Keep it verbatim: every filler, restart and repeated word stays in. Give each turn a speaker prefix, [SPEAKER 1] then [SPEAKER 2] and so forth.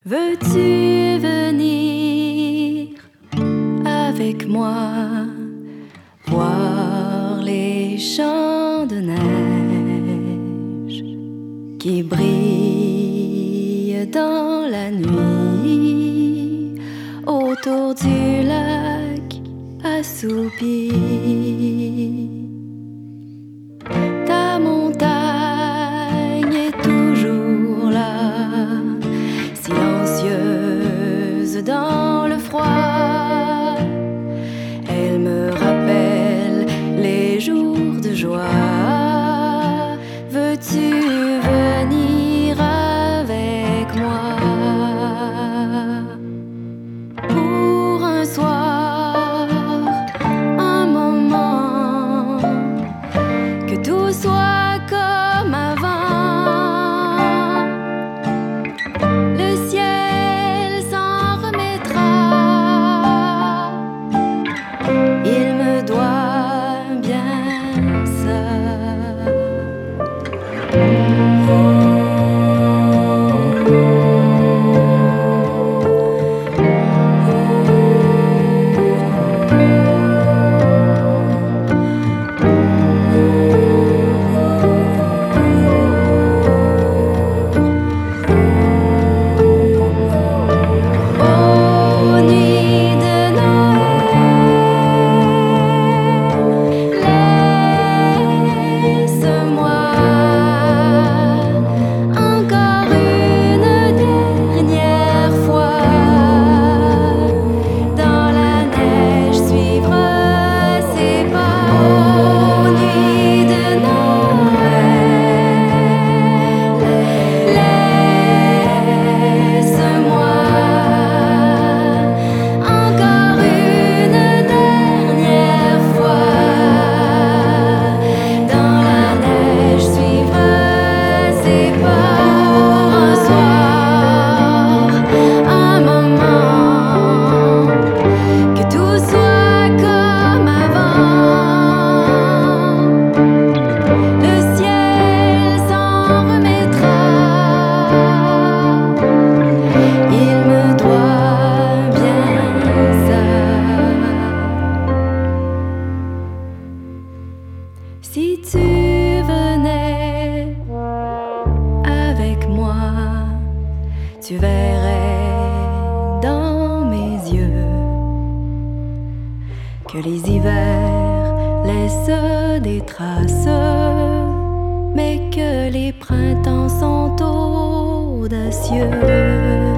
[SPEAKER 1] Veux-tu venir avec moi voir les champs de neige qui brillent dans la nuit autour du lac assoupi? Ta montagne est toujours là, silencieuse dans le froid. Elle me rappelle les jours de joie. Veux-tu venir avec moi pour un soir, un moment, que tout soit comme avant? Le ciel s'en remettra. Il me doit bien ça. Si tu venais avec moi, tu verrais dans mes yeux que les hivers laissent des traces, mais que les printemps sont audacieux.